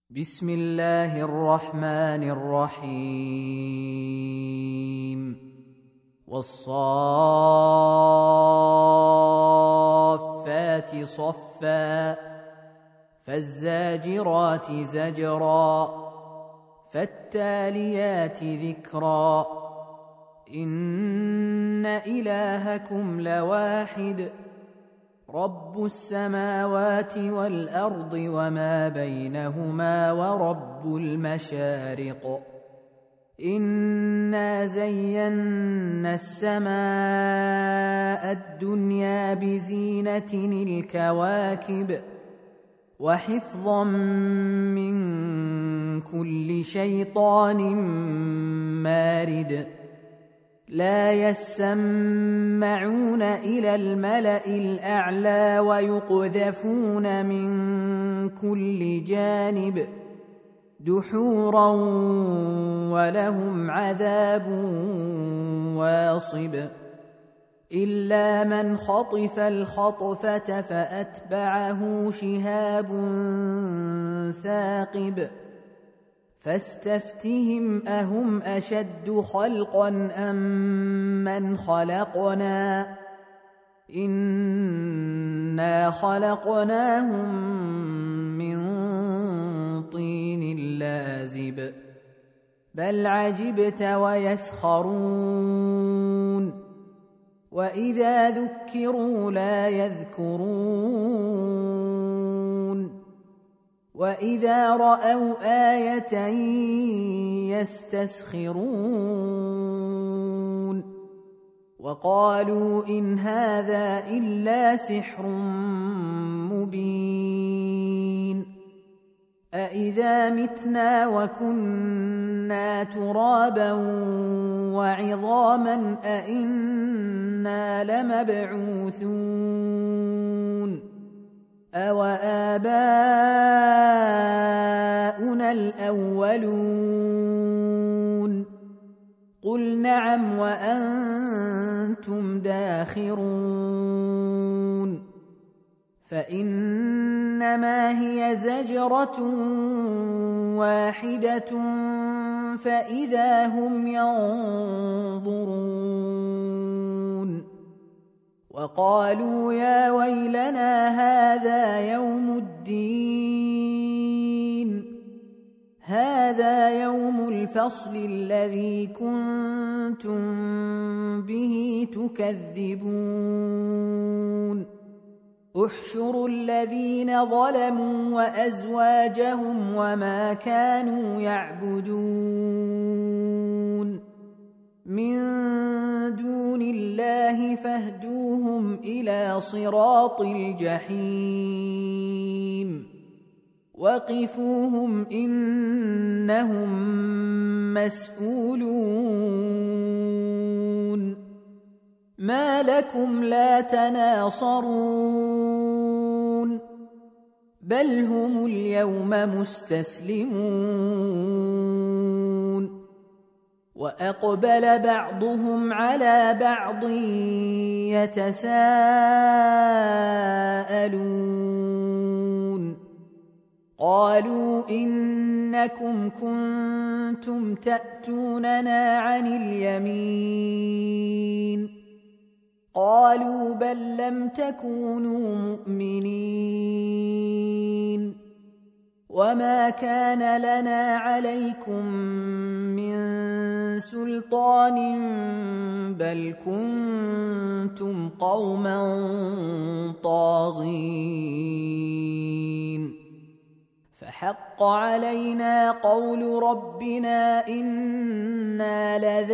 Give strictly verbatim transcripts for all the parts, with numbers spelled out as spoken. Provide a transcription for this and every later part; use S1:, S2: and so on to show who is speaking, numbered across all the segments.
S1: بسم الله الرحمن الرحيم والصافات صفا فالزاجرات زجرا فالتاليات ذكرا إن إلهكم لواحد رب السماوات والأرض وما بينهما ورب المشارق إنا زينا السماء الدنيا بزينة الكواكب وحفظا من كل شيطان مارد لا يسمعون إلى الملأ الأعلى ويقذفون من كل جانب دحورا ولهم عذاب واصب إلا من خطف الخطفة فأتبعه شهاب ثاقب فاستفتهم أهم أشد خلقا أم من خلقنا إنا خلقناهم من طين لازب بل عجبت ويسخرون وإذا ذكروا لا يذكرون وإذا رأوا آية يستسخرون وقالوا إن هذا إلا سحر مبين أإذا متنا وكنا ترابا وعظاما أإنا لمبعوثون أوآباؤنا الأولون قل نعم وأنتم داخرون فإنما هي زجرة واحدة فإذا هم ينظرون وقالوا يا ويلنا هذا يوم الدين هذا يوم الفصل الذي كنتم به تكذبون احشروا الذين ظلموا وأزواجهم وما كانوا يعبدون من دون الله فاهدوهم إلى صراط الجحيم وقفوهم إنهم مسؤولون ما لكم لا تناصرون بل هم اليوم مستسلمون وأقبل بعضهم على بعض يتساءلون قالوا إنكم كنتم تأتوننا عن اليمين قالوا بل لم تكونوا مؤمنين وما كان لنا عليكم من سلطان بل كنتم قوما طاغين فحق علينا قول ربنا إنا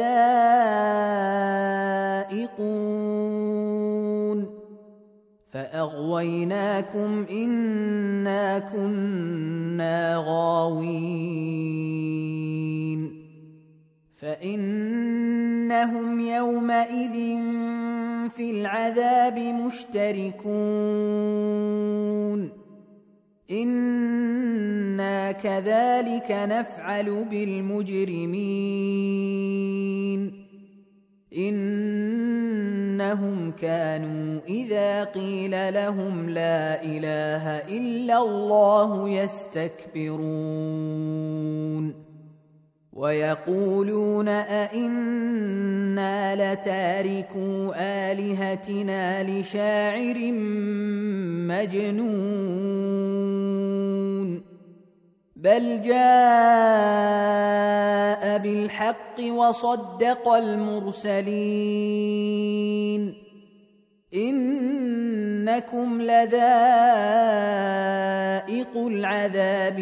S1: لذائقون فأغويناكم إنا كنا غاوين فإنهم يومئذ في العذاب مشتركون إنا كذلك نفعل بالمجرمين إن إنهم كانوا إذا قيل لهم لا إله إلا الله يستكبرون ويقولون أئنا لتاركو آلهتنا لشاعر مجنون بل جاء بالحق وصدق المرسلين إنكم لذائق العذاب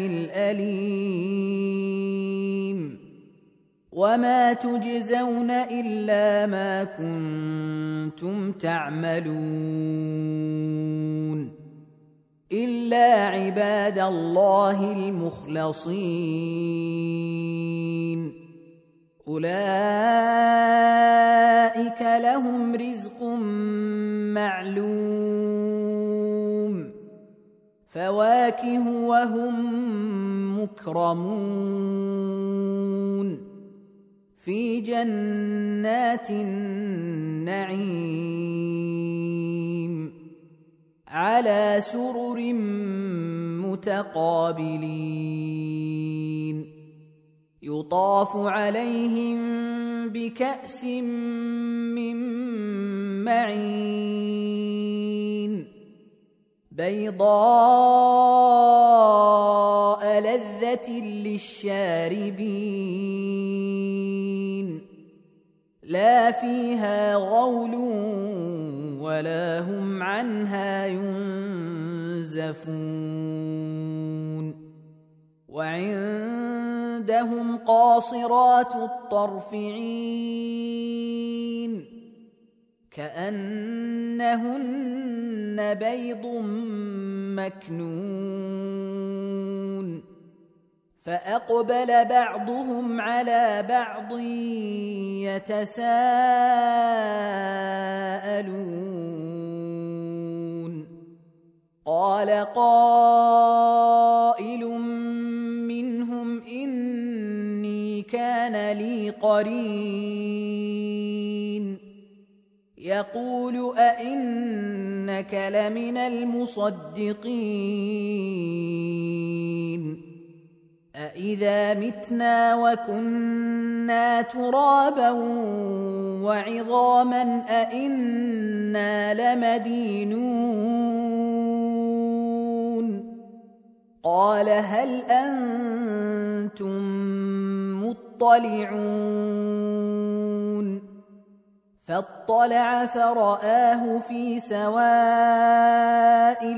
S1: الأليم وما تجزون إلا ما كنتم تعملون إلا عباد الله المخلصين أولئك لهم رزق معلوم فواكه وهم مكرمون في جنات النعيم على سرر متقابلين يطاف عليهم بكأس من معين بيضاء لذة للشاربين لا فيها غول ولا هم عنها ينزفون وعندهم قاصرات الطرف عين كأنهن بيض مكنون فأقبل بعضهم على بعض يتساءلون قال قائل منهم إني كان لي قرين يقول أئنك لمن المصدقين أإذا متنا وكنا ترابا وعظاما أئنا لمدينون قال هل أنتم مطلعون فاطلع فرآه في سواء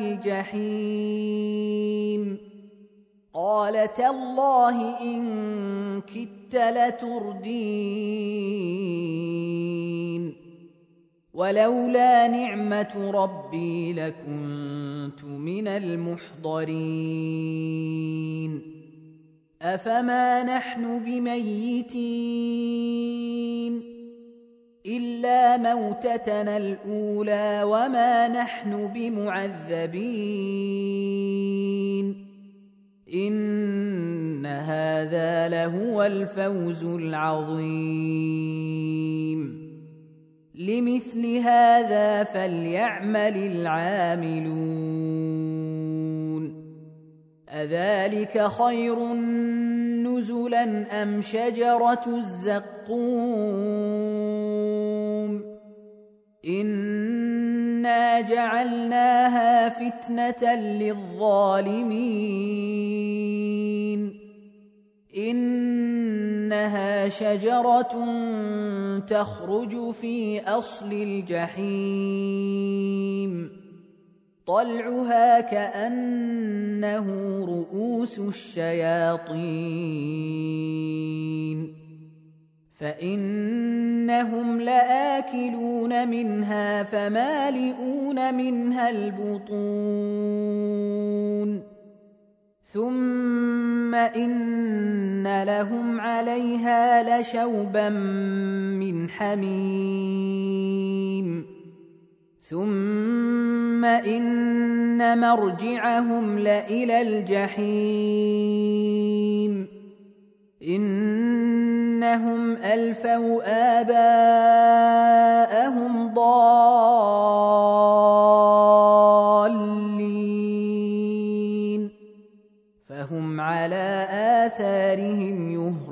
S1: الجحيم قال تالله إن كدت لتردين ولولا نعمة ربي لكنت من المحضرين أفما نحن بميتين إلا موتتنا الأولى وما نحن بمعذبين إن هذا لهو الفوز العظيم لمثل هذا فليعمل العاملون أذلك خير نزلا أم شجرة الزقوم إنا جعلناها فتنة للظالمين إنها شجرة تخرج في أصل الجحيم طلعها كأنه رؤوس الشياطين فإنهم لآكلون منها فمالئون منها البطون ثم إن لهم عليها لشوبا من حميم ثم إن مرجعهم لإلى الجحيم إنهم ألفوا آباءهم ضالين على آثارهم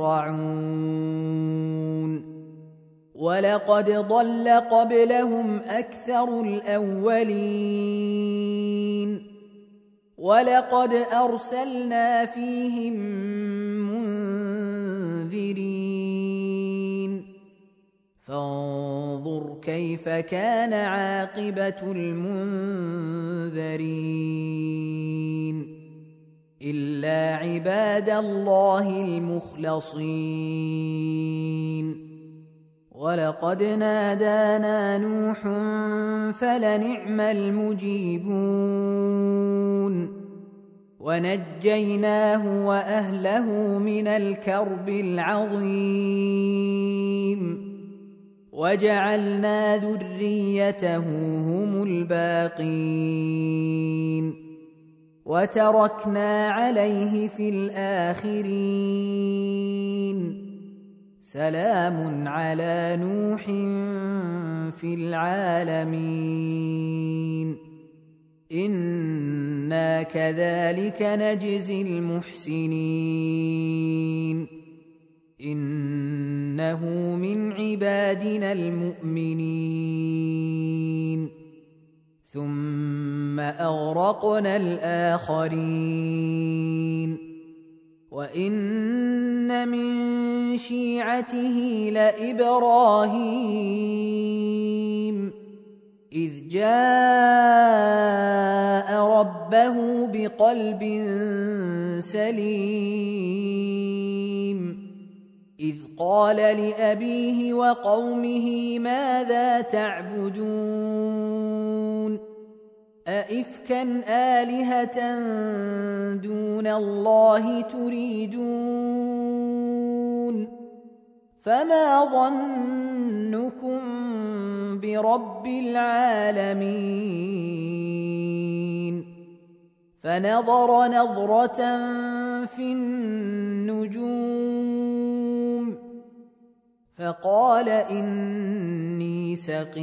S1: يهرعون ولقد ضل قبلهم أكثر الأولين ولقد أرسلنا فيهم منذرين فانظر كيف كان عاقبة المنذرين إلا عباد الله المخلصين ولقد نادانا نوح فلنعم المجيبون ونجيناه وأهله من الكرب العظيم وجعلنا ذريته هم الباقين وتركنا عليه في الآخرين سلام على نوح في العالمين إنا كذلك نجزي المحسنين إنه من عبادنا المؤمنين ثم أغرقنا الآخرين وإن من شيعته لإبراهيم إذ جاء ربه بقلب سليم إذ قال لأبيه وقومه ماذا تعبدون أئفكا آلهة دون الله تريدون فما ظنكم برب العالمين فنظر نظرة في النجوم فقال إني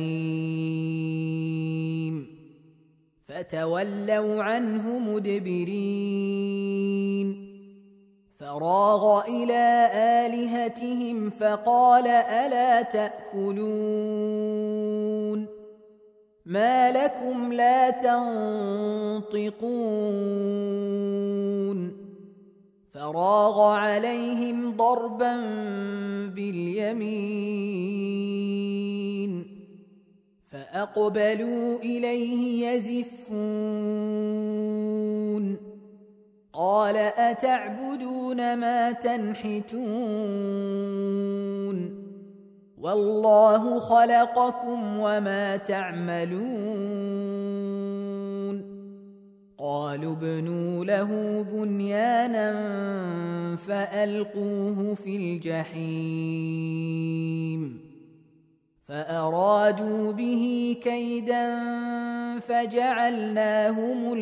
S1: سقيم فتولوا عنه مدبرين فراغ إلى آلهتهم فقال ألا تأكلون ما لكم لا تنطقون فراغ عليهم ضربا باليمين فأقبلوا إليه يزفون قال أتعبدون ما تنحتون والله خلقكم وما تعملون قالوا ابنوا له بنيانا فألقوه في الجحيم فأرادوا به كيدا فجعلناهم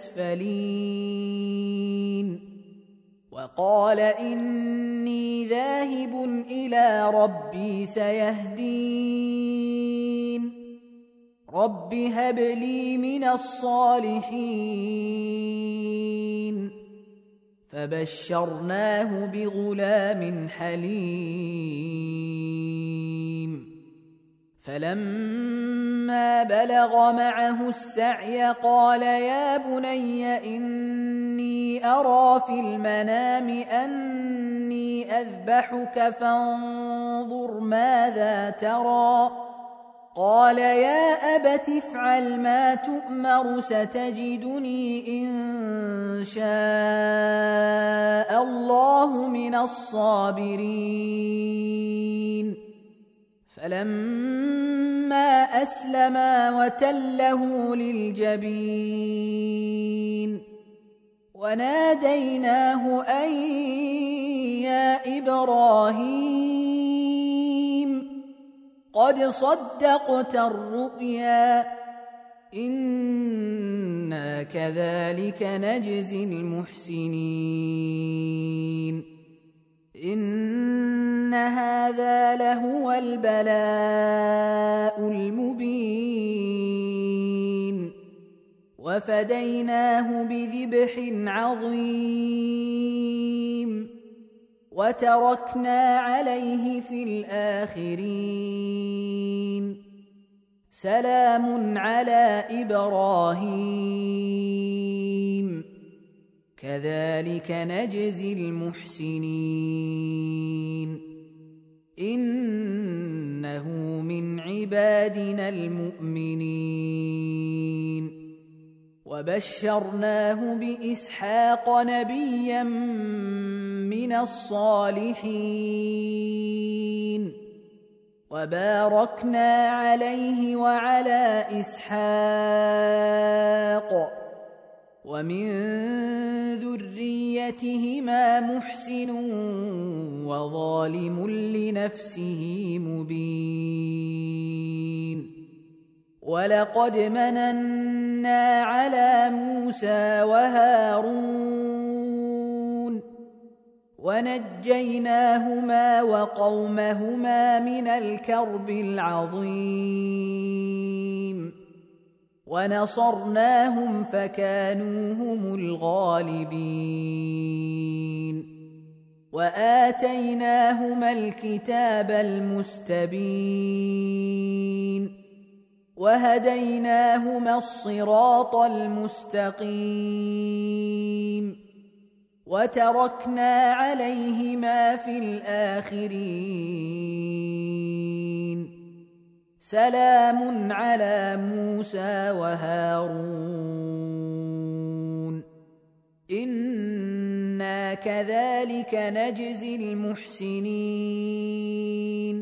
S1: الأسفلين وقال إني ذاهب إلى ربي سيهدين رب هب لي من الصالحين فبشرناه بغلام حليم فلما بلغ معه السعي قال يا بني إني أرى في المنام أني أذبحك فانظر ماذا ترى قال يا أبت افعل ما تؤمر ستجدني إن شاء الله من الصابرين فلما أسلما وتله للجبين وناديناه أن يا إبراهيم قد صدقت الرؤيا إنا كذلك نجزي المحسنين إن هذا لهو البلاء المبين وفديناه بذبح عظيم وتركنا عليه في الآخرين سلام على إبراهيم كذلك نجزي المحسنين إنه من عبادنا المؤمنين وبشرناه بإسحاق نبيا من الصالحين وباركنا عليه وعلى إسحاق ومن ذريتهما محسن وظالم لنفسه مبين ولقد مننا على موسى وهارون ونجيناهما وقومهما من الكرب العظيم ونصرناهم فكانوا هم الغالبين وآتيناهما الكتاب المستبين وهديناهما الصراط المستقيم وتركنا عليهما في الآخرين سلام على موسى وهارون إنا كذلك نجزي المحسنين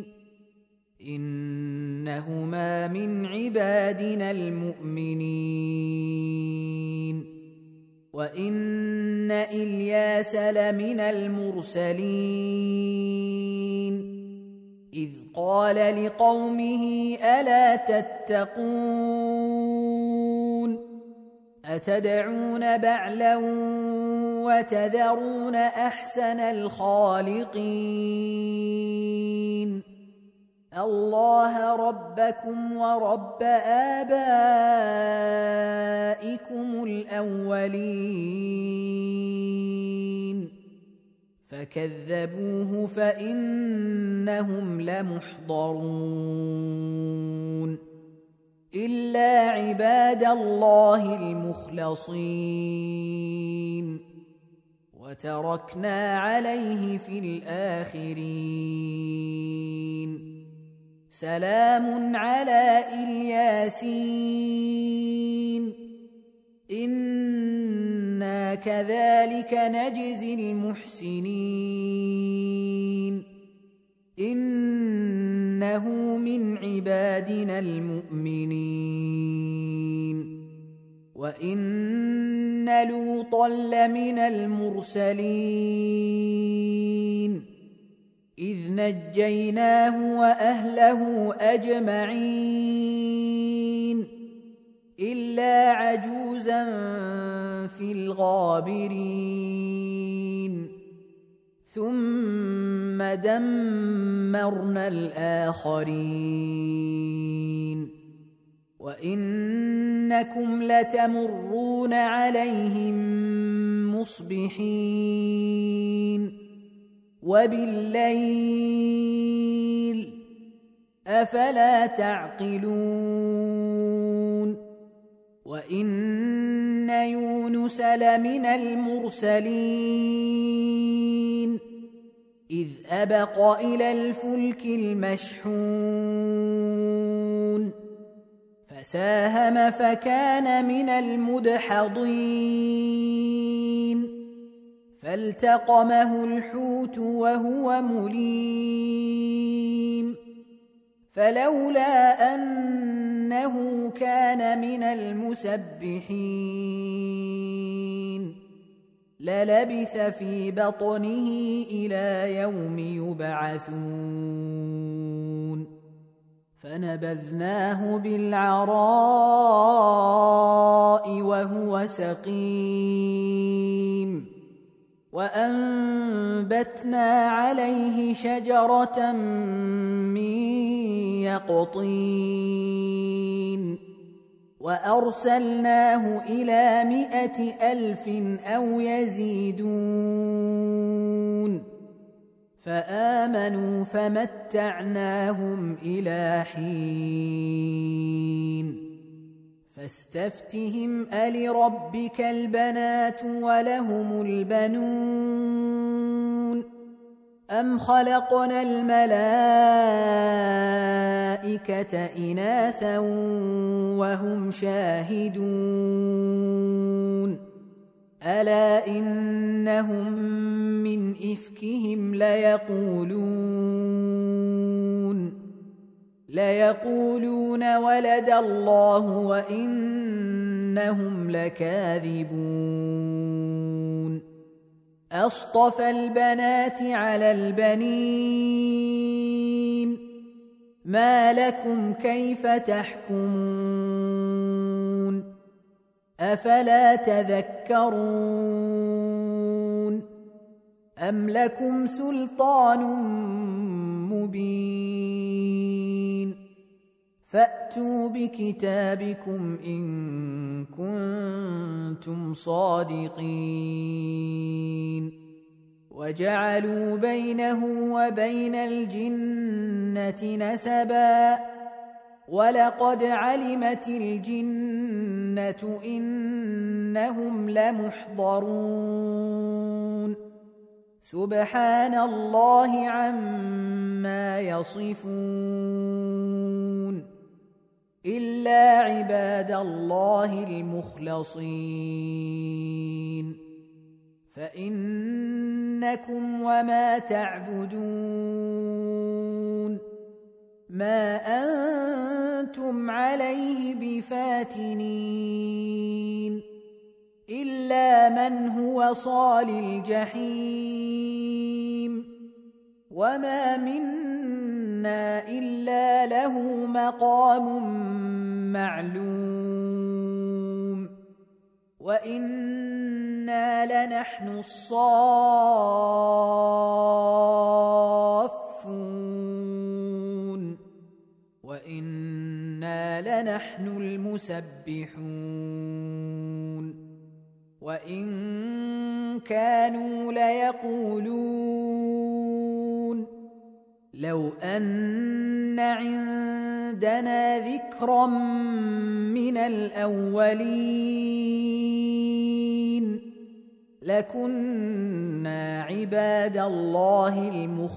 S1: إنهما من عبادنا المؤمنين وإن إلياس لمن المرسلين إذ قال لقومه ألا تتقون أتدعون بعلا وتذرون أحسن الخالقين الله ربكم ورب آبائكم الأولين فكذبوه فإنهم لمحضرون إلا عباد الله المخلصين وتركنا عليه في الآخرين سلام على الياسين إنا كذلك نجزي المحسنين إنه من عبادنا المؤمنين وإن لوطا لمن المرسلين إذ نجيناه وأهله أجمعين إلا عجوزا في الغابرين ثم دمرنا الآخرين وإنكم لتمرون عليهم مصبحين وبالليل أفلا تعقلون وإن يونس لمن المرسلين إذ أبق إلى الفلك المشحون فساهم فكان من المدحضين فالتقمه الحوت وهو مليم فلولا أنه كان من المسبحين للبث في بطنه إلى يوم يبعثون فنبذناه بالعراء وهو سقيم وأنبتنا عليه شجرة من يقطين وأرسلناه إلى مائة ألف أو يزيدون فآمنوا فمتعناهم إلى حين فاستفتهم ألربك البنات ولهم البنون أم خلقنا الملائكة إناثا وهم شاهدون ألا إنهم من إفكهم ليقولون ليقولون ولد الله وإنهم لكاذبون أصطفى البنات على البنين ما لكم كيف تحكمون أفلا تذكرون أم لكم سلطان مبين فأتوا بكتابكم إن كنتم صادقين وجعلوا بينه وبين الجنة نسبا ولقد علمت الجنة إنهم لمحضرون سبحان الله عما يصفون إلا عباد الله المخلصين فإنكم وما تعبدون ما أنتم عليه بفاتنين إلا من هو صال الجحيم وما منا إلا له مقام معلوم وإنا لنحن الصافون وإنا لنحن المسبحون وإن كانوا ليقولون لو أن عندنا ذكرا من الأولين لكنا عباد الله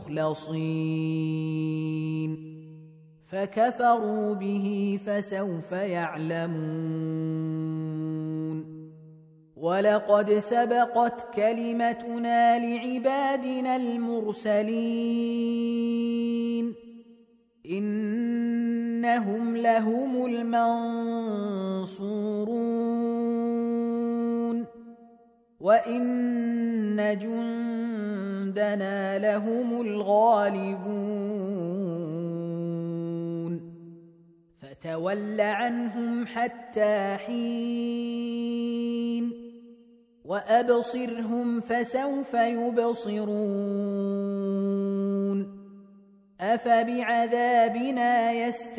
S1: المخلصين فكفروا به فسوف يعلمون ولقد سبقت كلمتنا لعبادنا المرسلين إنهم لهم المنصورون وإن جندنا لهم الغالبون فتول عنهم حتى حين وأبصرهم فسوف يبصرون أفبعذابنا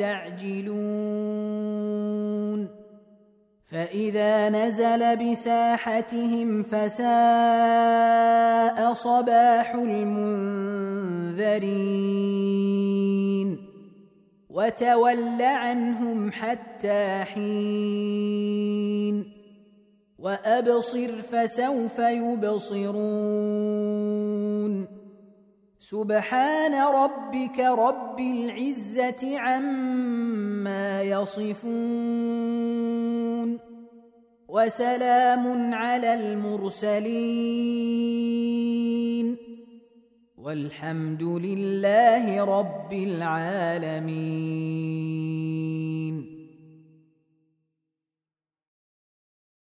S1: يستعجلون فإذا نزل بساحتهم فساء صباح المنذرين وتول عنهم حتى حين وأبصر فسوف يبصرون سبحان ربك رب العزة عما يصفون وسلام على المرسلين والحمد لله رب العالمين.